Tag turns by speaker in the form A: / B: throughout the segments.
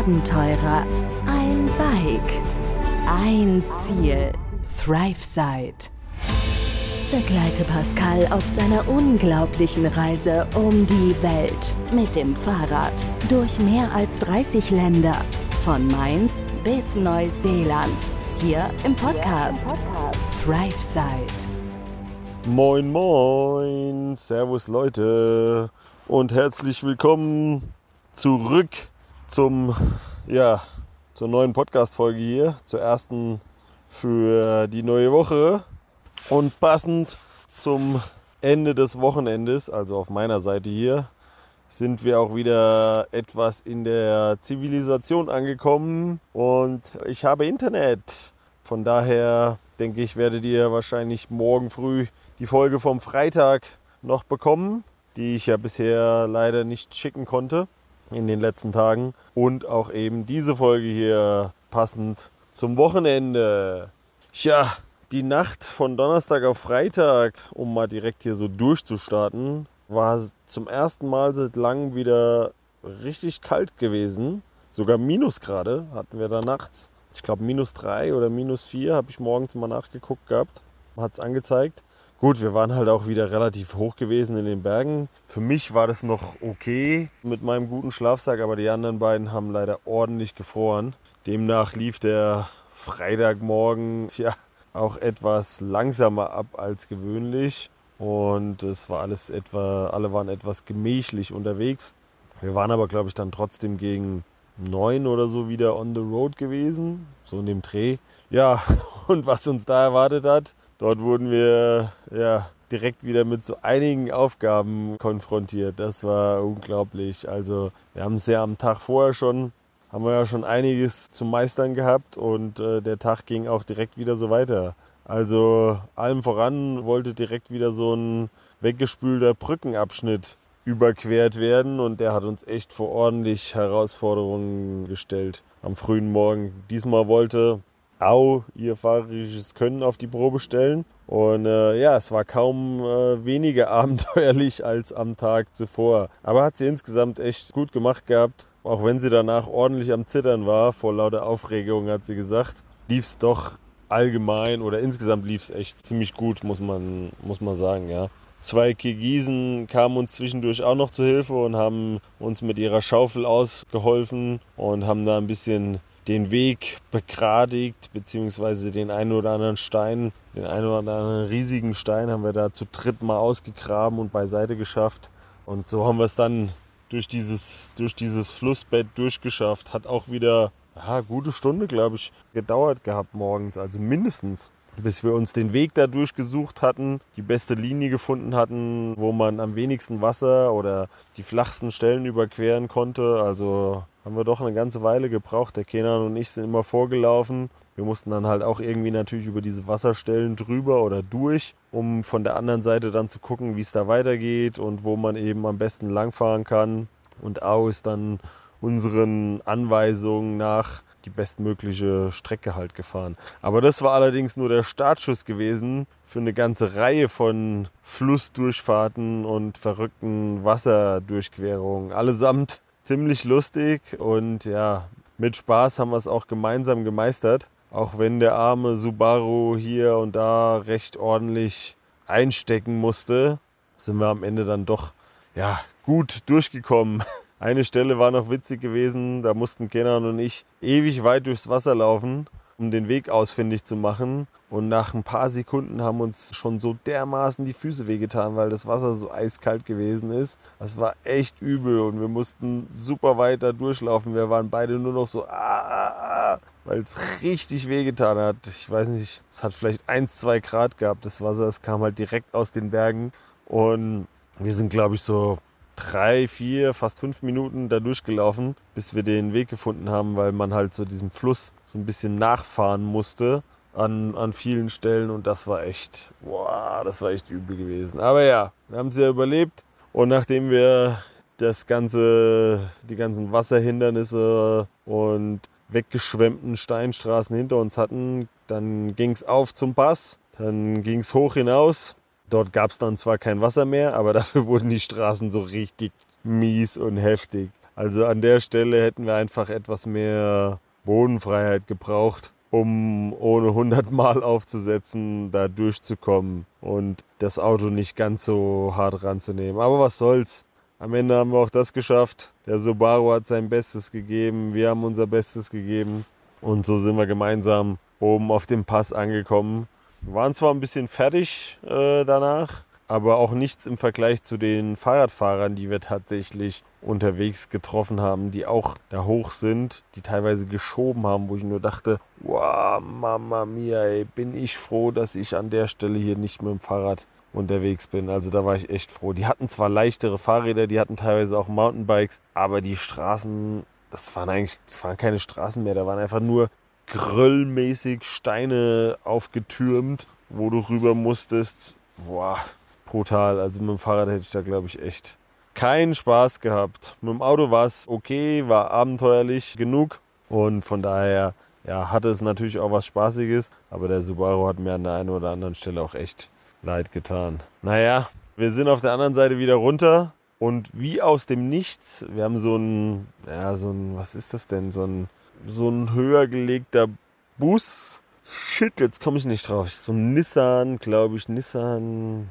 A: Abenteurer, ein Bike, ein Ziel. ThriveSide. Begleite Pascal auf seiner unglaublichen Reise um die Welt mit dem Fahrrad durch mehr als 30 Länder, von Mainz bis Neuseeland, hier im Podcast ThriveSide.
B: Moin moin, servus Leute und herzlich willkommen zurück zur neuen Podcast-Folge hier, zur ersten für die neue Woche und passend zum Ende des Wochenendes, also auf meiner Seite hier, sind wir auch wieder etwas in der Zivilisation angekommen und ich habe Internet. Von daher denke ich, werdet ihr wahrscheinlich morgen früh die Folge vom Freitag noch bekommen, die ich ja bisher leider nicht schicken konnte in den letzten Tagen. Und auch eben diese Folge hier passend zum Wochenende. Tja, die Nacht von Donnerstag auf Freitag, um mal direkt hier so durchzustarten, war zum ersten Mal seit langem wieder richtig kalt gewesen. Sogar Minusgrade hatten wir da nachts. Ich glaube -3 oder -4 habe ich morgens mal nachgeguckt gehabt. Hat es angezeigt. Gut, wir waren halt auch wieder relativ hoch gewesen in den Bergen. Für mich war das noch okay mit meinem guten Schlafsack, aber die anderen beiden haben leider ordentlich gefroren. Demnach lief der Freitagmorgen auch etwas langsamer ab als gewöhnlich. Und es war alle waren etwas gemächlich unterwegs. Wir waren aber, glaube ich, dann trotzdem gegen 9 oder so wieder on the road gewesen, so in dem Dreh. Ja, und was uns da erwartet hat, dort wurden wir direkt wieder mit so einigen Aufgaben konfrontiert. Das war unglaublich. Also wir haben es ja am Tag vorher haben wir ja schon einiges zu meistern gehabt und der Tag ging auch direkt wieder so weiter. Also allem voran wollte direkt wieder so ein weggespülter Brückenabschnitt überquert werden und der hat uns echt vor ordentlich Herausforderungen gestellt am frühen Morgen. Diesmal wollte ihr fahrerisches Können auf die Probe stellen und es war kaum weniger abenteuerlich als am Tag zuvor. Aber hat sie insgesamt echt gut gemacht gehabt, auch wenn sie danach ordentlich am Zittern war, vor lauter Aufregung hat sie gesagt, lief es doch allgemein oder insgesamt lief es echt ziemlich gut, muss man sagen, ja. 2 Kirgisen kamen uns zwischendurch auch noch zur Hilfe und haben uns mit ihrer Schaufel ausgeholfen und haben da ein bisschen den Weg begradigt, beziehungsweise den einen oder anderen Stein, den einen oder anderen riesigen Stein haben wir da zu dritt mal ausgegraben und beiseite geschafft. Und so haben wir es dann durch dieses Flussbett durchgeschafft. Hat auch wieder gute Stunde, glaube ich, gedauert gehabt morgens, also mindestens. Bis wir uns den Weg da durchgesucht hatten, die beste Linie gefunden hatten, wo man am wenigsten Wasser oder die flachsten Stellen überqueren konnte. Also haben wir doch eine ganze Weile gebraucht. Der Kenan und ich sind immer vorgelaufen. Wir mussten dann halt auch irgendwie natürlich über diese Wasserstellen drüber oder durch, um von der anderen Seite dann zu gucken, wie es da weitergeht und wo man eben am besten langfahren kann. Und Au ist dann unseren Anweisungen nach die bestmögliche Strecke halt gefahren. Aber das war allerdings nur der Startschuss gewesen für eine ganze Reihe von Flussdurchfahrten und verrückten Wasserdurchquerungen. Allesamt ziemlich lustig und ja, mit Spaß haben wir es auch gemeinsam gemeistert. Auch wenn der arme Subaru hier und da recht ordentlich einstecken musste, sind wir am Ende dann doch gut durchgekommen. Eine Stelle war noch witzig gewesen, da mussten Kenan und ich ewig weit durchs Wasser laufen, um den Weg ausfindig zu machen. Und nach ein paar Sekunden haben uns schon so dermaßen die Füße wehgetan, weil das Wasser so eiskalt gewesen ist. Das war echt übel und wir mussten super weit da durchlaufen. Wir waren beide nur noch so, weil es richtig wehgetan hat. Ich weiß nicht, es hat vielleicht 1-2 Grad gehabt, das Wasser. Es kam halt direkt aus den Bergen und wir sind, glaube ich, so 3, 4, fast 5 Minuten da durchgelaufen, bis wir den Weg gefunden haben, weil man halt so diesem Fluss so ein bisschen nachfahren musste an vielen Stellen und das war echt übel gewesen. Aber ja, wir haben es ja überlebt und nachdem wir die ganzen Wasserhindernisse und weggeschwemmten Steinstraßen hinter uns hatten, dann ging es auf zum Pass, dann ging es hoch hinaus. Dort gab es dann zwar kein Wasser mehr, aber dafür wurden die Straßen so richtig mies und heftig. Also an der Stelle hätten wir einfach etwas mehr Bodenfreiheit gebraucht, um ohne 100 Mal aufzusetzen, da durchzukommen und das Auto nicht ganz so hart ranzunehmen. Aber was soll's. Am Ende haben wir auch das geschafft. Der Subaru hat sein Bestes gegeben, wir haben unser Bestes gegeben und so sind wir gemeinsam oben auf dem Pass angekommen. Wir waren zwar ein bisschen fertig danach, aber auch nichts im Vergleich zu den Fahrradfahrern, die wir tatsächlich unterwegs getroffen haben, die auch da hoch sind, die teilweise geschoben haben, wo ich nur dachte, wow, Mama mia, ey, bin ich froh, dass ich an der Stelle hier nicht mit dem Fahrrad unterwegs bin. Also da war ich echt froh. Die hatten zwar leichtere Fahrräder, die hatten teilweise auch Mountainbikes, aber die Straßen, das waren keine Straßen mehr, da waren einfach nur gröllmäßig Steine aufgetürmt, wo du rüber musstest. Boah, brutal. Also mit dem Fahrrad hätte ich da, glaube ich, echt keinen Spaß gehabt. Mit dem Auto war es okay, war abenteuerlich genug und von daher hatte es natürlich auch was Spaßiges, aber der Subaru hat mir an der einen oder anderen Stelle auch echt leid getan. Naja, wir sind auf der anderen Seite wieder runter und wie aus dem Nichts, wir haben was ist das denn? So ein höher gelegter Bus. Shit, jetzt komme ich nicht drauf. So ein Nissan, glaube ich, Nissan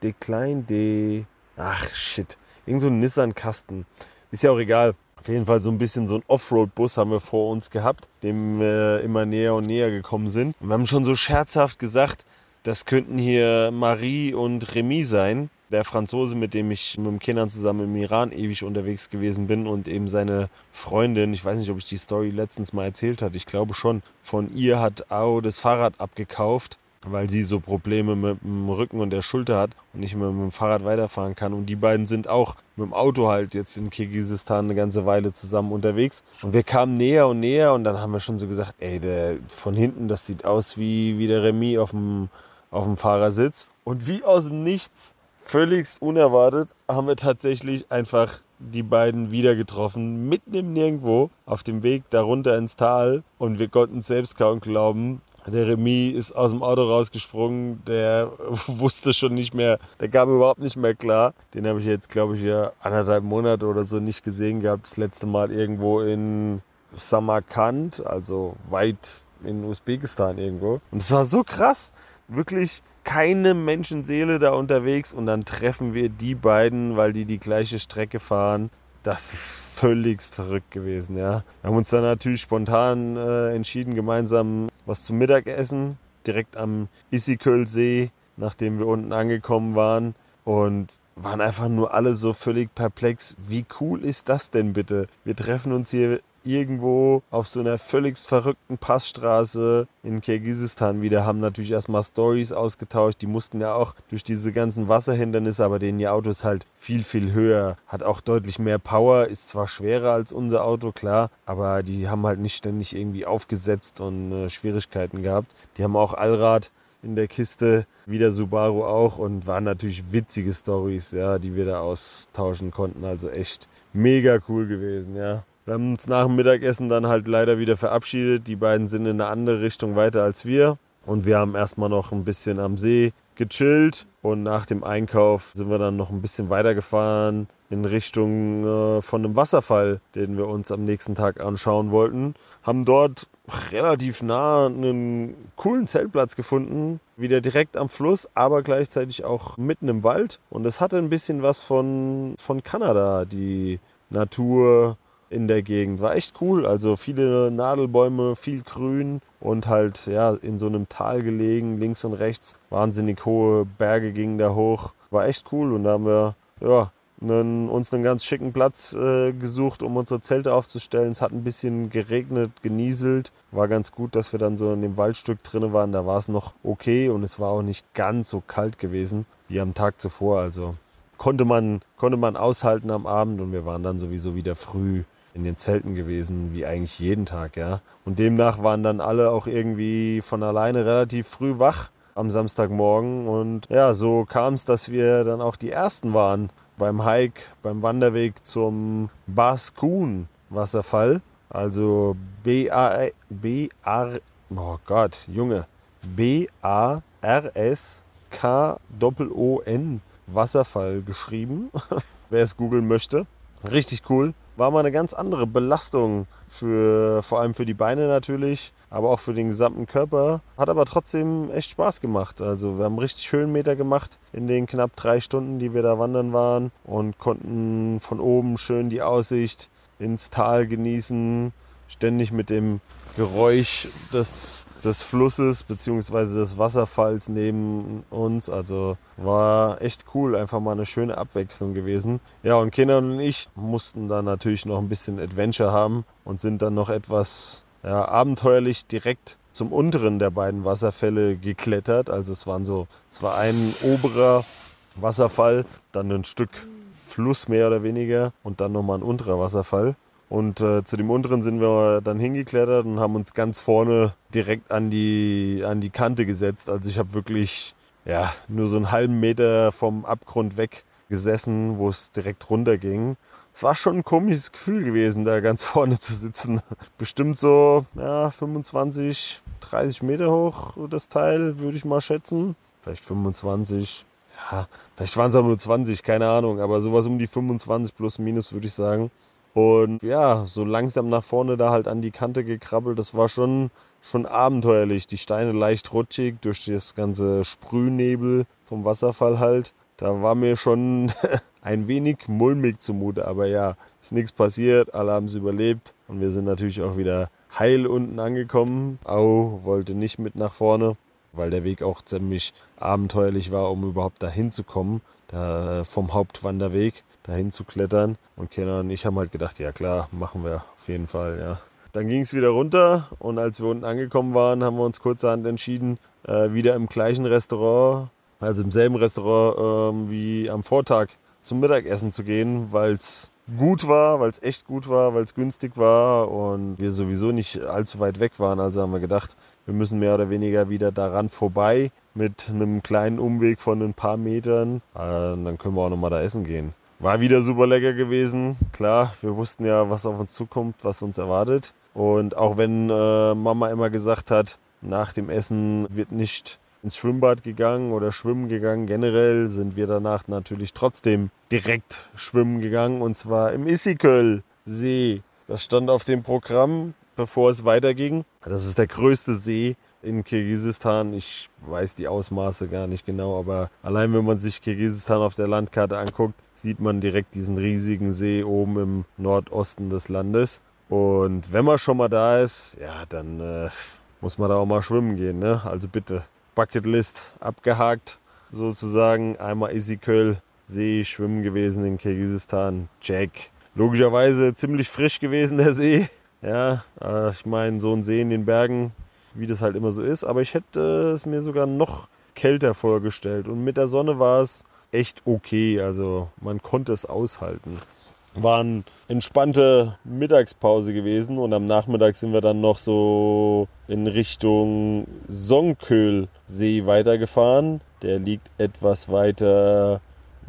B: D. Ach, shit. Irgend so ein Nissan-Kasten. Ist ja auch egal. Auf jeden Fall so ein bisschen so ein Offroad-Bus haben wir vor uns gehabt, dem wir immer näher und näher gekommen sind. Und wir haben schon so scherzhaft gesagt, das könnten hier Marie und Remy sein. Der Franzose, mit dem ich mit den Kindern zusammen im Iran ewig unterwegs gewesen bin und eben seine Freundin, ich weiß nicht, ob ich die Story letztens mal erzählt hatte, ich glaube schon, von ihr hat Ao das Fahrrad abgekauft, weil sie so Probleme mit dem Rücken und der Schulter hat und nicht mehr mit dem Fahrrad weiterfahren kann. Und die beiden sind auch mit dem Auto halt jetzt in Kirgisistan eine ganze Weile zusammen unterwegs. Und wir kamen näher und näher und dann haben wir schon so gesagt, ey, der von hinten, das sieht aus wie der Remy auf dem Fahrersitz. Und wie aus dem Nichts, völligst unerwartet, haben wir tatsächlich einfach die beiden wieder getroffen, mitten im Nirgendwo, auf dem Weg da runter ins Tal. Und wir konnten es selbst kaum glauben. Der Remy ist aus dem Auto rausgesprungen, der wusste schon nicht mehr, der kam überhaupt nicht mehr klar. Den habe ich jetzt, glaube ich, ja 1,5 Monate oder so nicht gesehen gehabt. Das letzte Mal irgendwo in Samarkand, also weit in Usbekistan irgendwo. Und es war so krass, wirklich keine Menschenseele da unterwegs und dann treffen wir die beiden, weil die gleiche Strecke fahren. Das ist völligst verrückt gewesen, ja. Wir haben uns dann natürlich spontan entschieden, gemeinsam was zum Mittagessen, direkt am Issiköl-See, nachdem wir unten angekommen waren und waren einfach nur alle so völlig perplex. Wie cool ist das denn bitte? Wir treffen uns hier irgendwo auf so einer völligst verrückten Passstraße in Kirgisistan wieder, haben natürlich erstmal Stories ausgetauscht. Die mussten ja auch durch diese ganzen Wasserhindernisse, aber denen ihr Auto ist halt viel, viel höher, hat auch deutlich mehr Power, ist zwar schwerer als unser Auto, klar, aber die haben halt nicht ständig irgendwie aufgesetzt und Schwierigkeiten gehabt. Die haben auch Allrad in der Kiste, wie der Subaru auch, und waren natürlich witzige Stories, ja, die wir da austauschen konnten, also echt mega cool gewesen, ja. Wir haben uns nach dem Mittagessen dann halt leider wieder verabschiedet. Die beiden sind in eine andere Richtung weiter als wir. Und wir haben erstmal noch ein bisschen am See gechillt. Und nach dem Einkauf sind wir dann noch ein bisschen weitergefahren in Richtung von einem Wasserfall, den wir uns am nächsten Tag anschauen wollten. Haben dort relativ nah einen coolen Zeltplatz gefunden. Wieder direkt am Fluss, aber gleichzeitig auch mitten im Wald. Und es hatte ein bisschen was von Kanada, die Natur in der Gegend. War echt cool, also viele Nadelbäume, viel Grün und halt ja in so einem Tal gelegen, links und rechts. Wahnsinnig hohe Berge gingen da hoch. War echt cool und da haben wir uns einen ganz schicken Platz gesucht, um unsere Zelte aufzustellen. Es hat ein bisschen geregnet, genieselt. War ganz gut, dass wir dann so in dem Waldstück drin waren. Da war es noch okay und es war auch nicht ganz so kalt gewesen wie am Tag zuvor. Also konnte man aushalten am Abend und wir waren dann sowieso wieder früh in den Zelten gewesen, wie eigentlich jeden Tag, ja. Und demnach waren dann alle auch irgendwie von alleine relativ früh wach am Samstagmorgen. Und ja, so kam es, dass wir dann auch die Ersten waren beim Hike, beim Wanderweg zum Baskun Wasserfall. Also B-A-R-S-K-O-N Wasserfall geschrieben, wer es googeln möchte. Richtig cool. war mal eine ganz andere Belastung, vor allem für die Beine natürlich, aber auch für den gesamten Körper. Hat aber trotzdem echt Spaß gemacht. Also wir haben richtig Höhenmeter gemacht in den knapp 3 Stunden, die wir da wandern waren und konnten von oben schön die Aussicht ins Tal genießen, ständig mit dem Geräusch des Flusses bzw. des Wasserfalls neben uns. Also war echt cool, einfach mal eine schöne Abwechslung gewesen. Ja, und Kenan und ich mussten dann natürlich noch ein bisschen Adventure haben und sind dann noch etwas abenteuerlich direkt zum unteren der beiden Wasserfälle geklettert. Also es war ein oberer Wasserfall, dann ein Stück Fluss mehr oder weniger und dann nochmal ein unterer Wasserfall. Und zu dem unteren sind wir dann hingeklettert und haben uns ganz vorne direkt an die Kante gesetzt. Also ich habe wirklich nur so einen halben Meter vom Abgrund weg gesessen, wo es direkt runter ging. Es war schon ein komisches Gefühl gewesen, da ganz vorne zu sitzen. Bestimmt so 25, 30 Meter hoch das Teil, würde ich mal schätzen. Vielleicht 25. Ja, vielleicht waren es auch nur 20, keine Ahnung. Aber sowas um die 25 plus minus, würde ich sagen. Und ja, so langsam nach vorne da halt an die Kante gekrabbelt, das war schon abenteuerlich. Die Steine leicht rutschig durch das ganze Sprühnebel vom Wasserfall halt. Da war mir schon ein wenig mulmig zumute, aber ja, ist nichts passiert, alle haben es überlebt und wir sind natürlich auch wieder heil unten angekommen. Au wollte nicht mit nach vorne, weil der Weg auch ziemlich abenteuerlich war, um überhaupt dahin zu kommen, da vom Hauptwanderweg dahin zu klettern. Und Kenan und ich haben halt gedacht, ja klar, machen wir auf jeden Fall, ja. Dann ging es wieder runter und als wir unten angekommen waren, haben wir uns kurzerhand entschieden, wieder im gleichen Restaurant, also im selben Restaurant wie am Vortag zum Mittagessen zu gehen, weil es gut war, weil es echt gut war, weil es günstig war und wir sowieso nicht allzu weit weg waren. Also haben wir gedacht, wir müssen mehr oder weniger wieder daran vorbei mit einem kleinen Umweg von ein paar Metern. Dann können wir auch nochmal da essen gehen. War wieder super lecker gewesen. Klar, wir wussten ja, was auf uns zukommt, was uns erwartet. Und auch wenn Mama immer gesagt hat, nach dem Essen wird nicht ins Schwimmbad gegangen oder schwimmen gegangen. Generell sind wir danach natürlich trotzdem direkt schwimmen gegangen und zwar im Issiköl-See. Das stand auf dem Programm, bevor es weiterging. Das ist der größte See in Kirgisistan. Ich weiß die Ausmaße gar nicht genau, aber allein wenn man sich Kirgisistan auf der Landkarte anguckt, sieht man direkt diesen riesigen See oben im Nordosten des Landes. Und wenn man schon mal da ist, ja, dann muss man da auch mal schwimmen gehen, ne? Also bitte. Bucketlist abgehakt, sozusagen. Einmal Issiköl-See schwimmen gewesen in Kirgisistan. Check. Logischerweise ziemlich frisch gewesen, der See. Ja, ich meine, so ein See in den Bergen, wie das halt immer so ist. Aber ich hätte es mir sogar noch kälter vorgestellt. Und mit der Sonne war es echt okay. Also man konnte es aushalten. War eine entspannte Mittagspause gewesen und am Nachmittag sind wir dann noch so in Richtung Songköl-See weitergefahren. Der liegt etwas weiter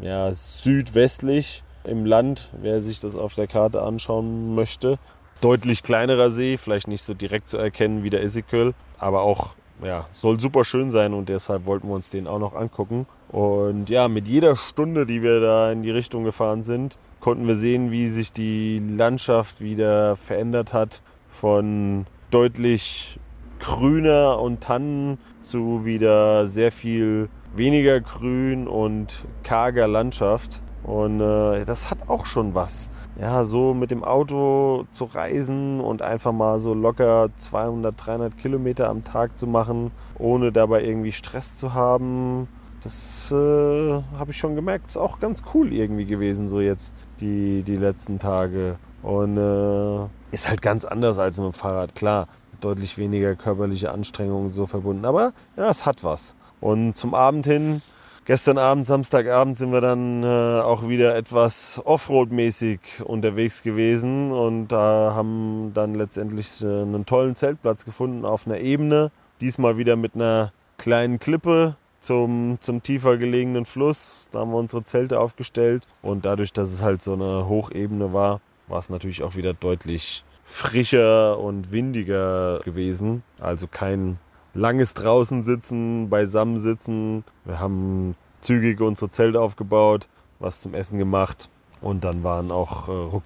B: südwestlich im Land, wer sich das auf der Karte anschauen möchte. Deutlich kleinerer See, vielleicht nicht so direkt zu erkennen wie der Issiköl, aber auch soll super schön sein und deshalb wollten wir uns den auch noch angucken. Und ja, mit jeder Stunde, die wir da in die Richtung gefahren sind, konnten wir sehen, wie sich die Landschaft wieder verändert hat von deutlich grüner und Tannen zu wieder sehr viel weniger grün und karger Landschaft. Und das hat auch schon was. Ja, so mit dem Auto zu reisen und einfach mal so locker 200, 300 Kilometer am Tag zu machen, ohne dabei irgendwie Stress zu haben. Das habe ich schon gemerkt, ist auch ganz cool irgendwie gewesen, so jetzt die letzten Tage. Und ist halt ganz anders als mit dem Fahrrad, klar. Deutlich weniger körperliche Anstrengungen so verbunden, aber ja, es hat was. Und zum Abend hin, gestern Abend, Samstagabend, sind wir dann auch wieder etwas Offroad-mäßig unterwegs gewesen und da haben dann letztendlich einen tollen Zeltplatz gefunden auf einer Ebene. Diesmal wieder mit einer kleinen Klippe zum tiefer gelegenen Fluss. Da haben wir unsere Zelte aufgestellt und dadurch, dass es halt so eine Hochebene war, war es natürlich auch wieder deutlich frischer und windiger gewesen. Also kein langes draußen sitzen, beisammen sitzen. Wir haben zügig unsere Zelte aufgebaut, was zum Essen gemacht Und dann waren auch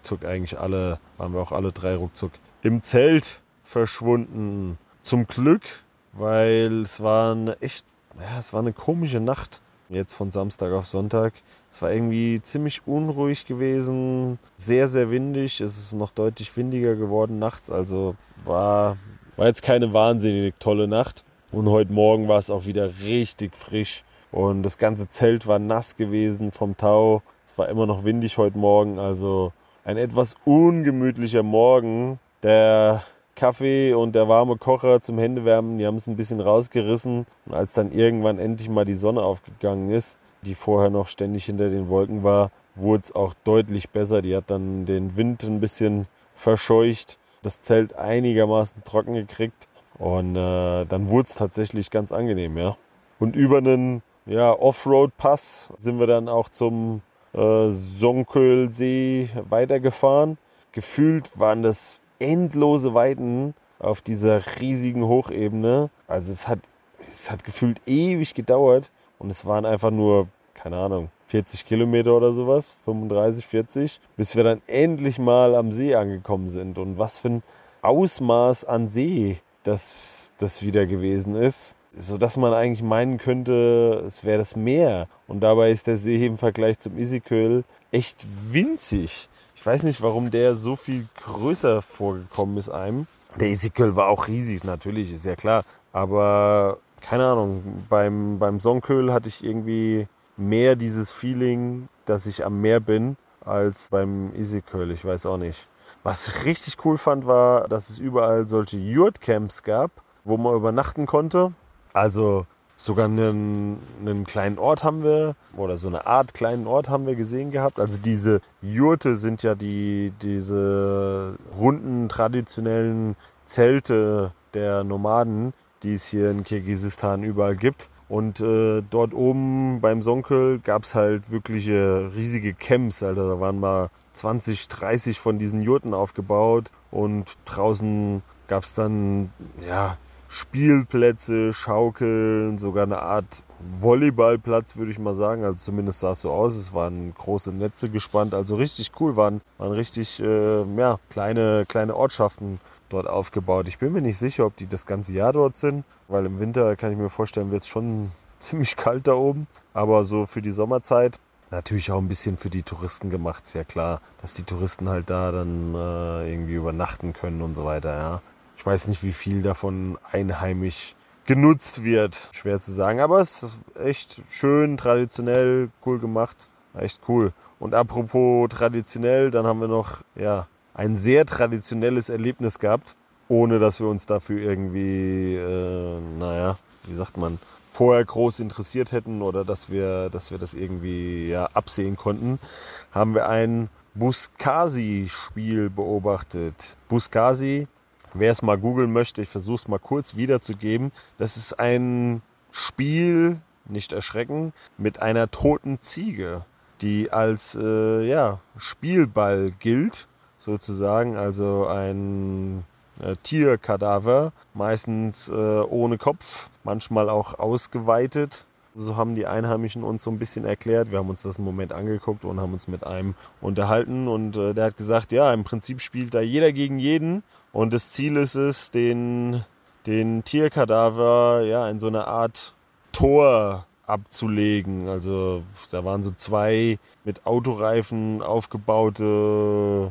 B: waren wir auch alle 3 ruckzuck im Zelt verschwunden. Zum Glück, weil es war eine komische Nacht. Jetzt von Samstag auf Sonntag. Es war irgendwie ziemlich unruhig gewesen, sehr, sehr windig. Es ist noch deutlich windiger geworden nachts, also war jetzt keine wahnsinnig tolle Nacht. Und heute Morgen war es auch wieder richtig frisch und das ganze Zelt war nass gewesen vom Tau. Es war immer noch windig heute Morgen, also ein etwas ungemütlicher Morgen. Der Kaffee und der warme Kocher zum Händewärmen, die haben es ein bisschen rausgerissen. Und als dann irgendwann endlich mal die Sonne aufgegangen ist, die vorher noch ständig hinter den Wolken war, wurde es auch deutlich besser. Die hat dann den Wind ein bisschen verscheucht, das Zelt einigermaßen trocken gekriegt und dann wurde es tatsächlich ganz angenehm, ja. Und über einen Offroad-Pass sind wir dann auch zum Songkölsee weitergefahren. Gefühlt waren das endlose Weiten auf dieser riesigen Hochebene. Also es hat gefühlt ewig gedauert und es waren einfach nur, keine Ahnung, 40 Kilometer oder sowas, 35, 40, bis wir dann endlich mal am See angekommen sind. Und was für ein Ausmaß an See das wieder gewesen ist, sodass man eigentlich meinen könnte, es wäre das Meer. Und dabei ist der See im Vergleich zum Isiköl echt winzig. Ich weiß nicht, warum der so viel größer vorgekommen ist einem. Der Isiköl war auch riesig, natürlich, ist ja klar. Aber keine Ahnung, beim Songköl hatte ich irgendwie mehr dieses Feeling, dass ich am Meer bin, als beim Isiköl. Ich weiß auch nicht. Was ich richtig cool fand, war, dass es überall solche Yurt-Camps gab, wo man übernachten konnte. Also sogar einen kleinen Ort haben wir, oder so eine Art kleinen Ort haben wir gesehen gehabt. Also diese Jurte sind ja diese runden, traditionellen Zelte der Nomaden, die es hier in Kirgisistan überall gibt. Und dort oben beim Songköl gab es halt wirkliche riesige Camps. Also da waren mal 20, 30 von diesen Jurten aufgebaut. Und draußen gab es dann Spielplätze, Schaukeln, sogar eine Art Volleyballplatz, würde ich mal sagen. Also zumindest sah es so aus. Es waren große Netze gespannt. Also richtig cool, waren richtig kleine Ortschaften dort aufgebaut. Ich bin mir nicht sicher, ob die das ganze Jahr dort sind, weil im Winter, kann ich mir vorstellen, wird es schon ziemlich kalt da oben. Aber so für die Sommerzeit natürlich auch ein bisschen für die Touristen gemacht. Ist ja klar, dass die Touristen halt da dann irgendwie übernachten können und so weiter, ja. Ich weiß nicht, wie viel davon einheimisch genutzt wird. Schwer zu sagen, aber es ist echt schön, traditionell, cool gemacht. Echt cool. Und apropos traditionell, dann haben wir noch ein sehr traditionelles Erlebnis gehabt, ohne dass wir uns dafür irgendwie, vorher groß interessiert hätten oder dass wir das irgendwie absehen konnten, haben wir ein Buzkashi-Spiel beobachtet. Buzkashi, wer es mal googeln möchte, ich versuche es mal kurz wiederzugeben. Das ist ein Spiel, nicht erschrecken, mit einer toten Ziege, die als Spielball gilt, sozusagen. Also ein Tierkadaver, meistens ohne Kopf, manchmal auch ausgeweitet. So haben die Einheimischen uns so ein bisschen erklärt. Wir haben uns das einen Moment angeguckt und haben uns mit einem unterhalten. Und der hat gesagt, ja, im Prinzip spielt da jeder gegen jeden. Und das Ziel ist es, den Tierkadaver in so eine Art Tor abzulegen. Also da waren so 2 mit Autoreifen aufgetürmte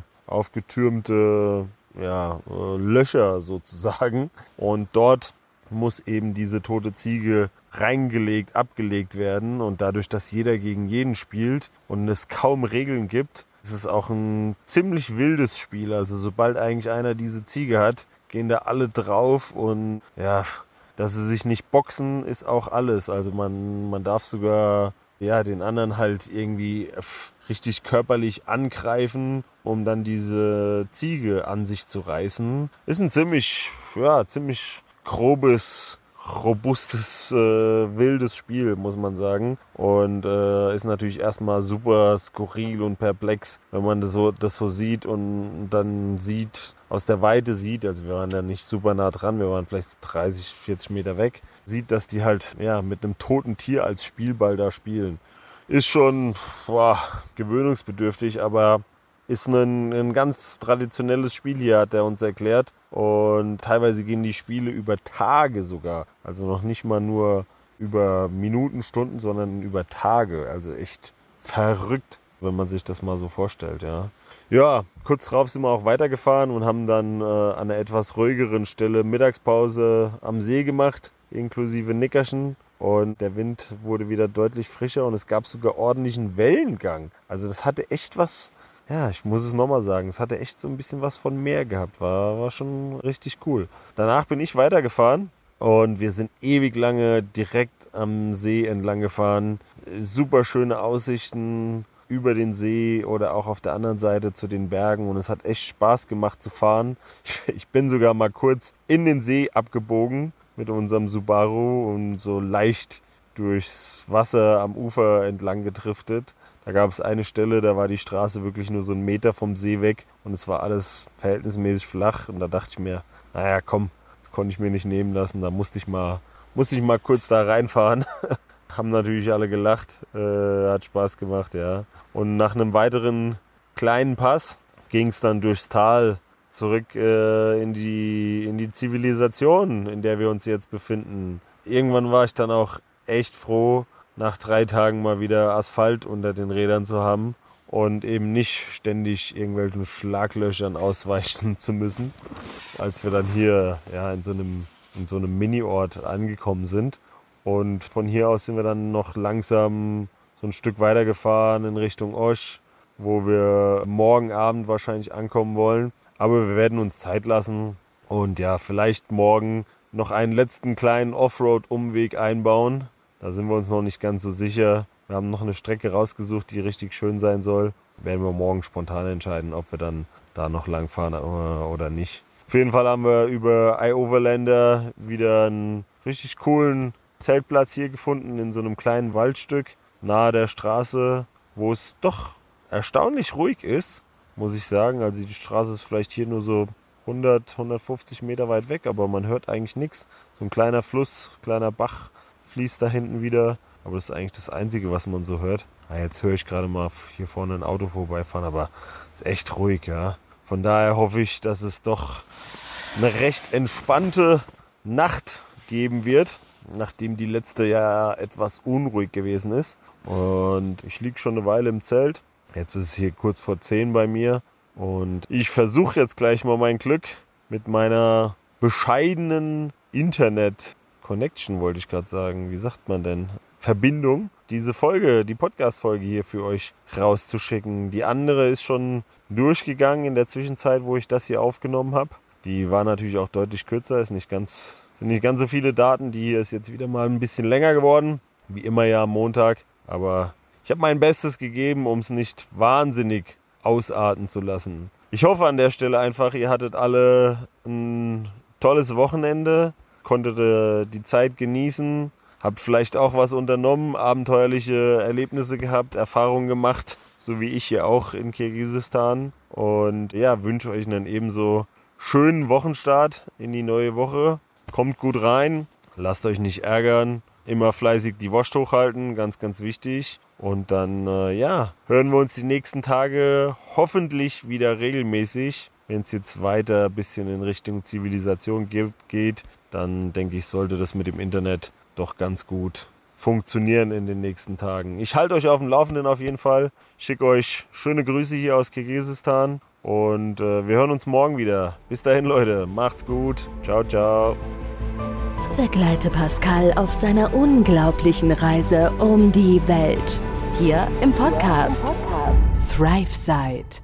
B: Löcher sozusagen. Und dort muss eben diese tote Ziege abgelegt werden. Und dadurch, dass jeder gegen jeden spielt und es kaum Regeln gibt, ist es auch ein ziemlich wildes Spiel. Also sobald eigentlich einer diese Ziege hat, gehen da alle drauf. Und dass sie sich nicht boxen, ist auch alles. Also man darf sogar den anderen halt irgendwie richtig körperlich angreifen, um dann diese Ziege an sich zu reißen. Ist ein ziemlich grobes, robustes, wildes Spiel, muss man sagen. Und ist natürlich erstmal super skurril und perplex, wenn man das so sieht und dann aus der Weite sieht, also wir waren da nicht super nah dran, wir waren vielleicht 30, 40 Meter weg, sieht, dass die halt mit einem toten Tier als Spielball da spielen. ist schon gewöhnungsbedürftig, aber ist ein ganz traditionelles Spiel hier, hat er uns erklärt. Und teilweise gehen die Spiele über Tage sogar. Also noch nicht mal nur über Minuten, Stunden, sondern über Tage. Also echt verrückt, wenn man sich das mal so vorstellt, ja. Ja, kurz drauf sind wir auch weitergefahren und haben dann an einer etwas ruhigeren Stelle Mittagspause am See gemacht, inklusive Nickerchen. Und der Wind wurde wieder deutlich frischer und es gab sogar ordentlichen Wellengang. Also das hatte echt was, ja, ich muss es nochmal sagen, es hatte echt so ein bisschen was von Meer gehabt. War schon richtig cool. Danach bin ich weitergefahren und wir sind ewig lange direkt am See entlang gefahren. Super schöne Aussichten über den See oder auch auf der anderen Seite zu den Bergen und es hat echt Spaß gemacht zu fahren. Ich bin sogar mal kurz in den See abgebogen mit unserem Subaru und so leicht durchs Wasser am Ufer entlang gedriftet. Da gab es eine Stelle, da war die Straße wirklich nur so 1 Meter vom See weg und es war alles verhältnismäßig flach und da dachte ich mir, naja komm, das konnte ich mir nicht nehmen lassen, da musste ich mal kurz da reinfahren. Haben natürlich alle gelacht, hat Spaß gemacht, ja. Und nach einem weiteren kleinen Pass ging es dann durchs Tal zurück in die Zivilisation, in der wir uns jetzt befinden. Irgendwann war ich dann auch echt froh, nach 3 Tagen mal wieder Asphalt unter den Rädern zu haben und eben nicht ständig irgendwelchen Schlaglöchern ausweichen zu müssen, als wir dann hier ja, in so einem Mini-Ort angekommen sind. Und von hier aus sind wir dann noch langsam so ein Stück weitergefahren in Richtung Osch, wo wir morgen Abend wahrscheinlich ankommen wollen. Aber wir werden uns Zeit lassen und ja, vielleicht morgen noch einen letzten kleinen Offroad-Umweg einbauen. Da sind wir uns noch nicht ganz so sicher. Wir haben noch eine Strecke rausgesucht, die richtig schön sein soll. Werden wir morgen spontan entscheiden, ob wir dann da noch lang fahren oder nicht. Auf jeden Fall haben wir über iOverlander wieder einen richtig coolen Zeltplatz hier gefunden in so einem kleinen Waldstück nahe der Straße, wo es doch erstaunlich ruhig ist, muss ich sagen. Also die Straße ist vielleicht hier nur so 150 Meter weit weg, aber man hört eigentlich nichts. So ein kleiner Fluss, kleiner Bach fließt da hinten wieder, aber das ist eigentlich das Einzige, was man so hört. Jetzt höre ich gerade mal hier vorne ein Auto vorbeifahren, aber es ist echt ruhig, ja. Von daher hoffe ich, dass es doch eine recht entspannte Nacht geben wird, nachdem die letzte ja etwas unruhig gewesen ist. Und ich liege schon eine Weile im Zelt. Jetzt ist es hier kurz vor 10 bei mir. Und ich versuche jetzt gleich mal mein Glück mit meiner bescheidenen Internet-Connection, wollte ich gerade sagen. Wie sagt man denn? Verbindung. Diese Folge, die Podcast-Folge hier für euch rauszuschicken. Die andere ist schon durchgegangen in der Zwischenzeit, wo ich das hier aufgenommen habe. Die war natürlich auch deutlich kürzer, sind nicht ganz so viele Daten. Die hier ist jetzt wieder mal ein bisschen länger geworden, wie immer ja am Montag. Aber ich habe mein Bestes gegeben, um es nicht wahnsinnig ausarten zu lassen. Ich hoffe an der Stelle einfach, ihr hattet alle ein tolles Wochenende, konntet die Zeit genießen, habt vielleicht auch was unternommen, abenteuerliche Erlebnisse gehabt, Erfahrungen gemacht, so wie ich hier auch in Kirgisistan. Und ja, wünsche euch einen ebenso schönen Wochenstart in die neue Woche. Kommt gut rein, lasst euch nicht ärgern, immer fleißig die Wurst hochhalten, ganz, ganz wichtig. Und dann, hören wir uns die nächsten Tage hoffentlich wieder regelmäßig. Wenn es jetzt weiter ein bisschen in Richtung Zivilisation geht, dann denke ich, sollte das mit dem Internet doch ganz gut funktionieren in den nächsten Tagen. Ich halte euch auf dem Laufenden auf jeden Fall. Schicke euch schöne Grüße hier aus Kirgisistan. Und wir hören uns morgen wieder. Bis dahin, Leute. Macht's gut. Ciao, ciao.
A: Begleite Pascal auf seiner unglaublichen Reise um die Welt. Hier im Podcast ThriveSide.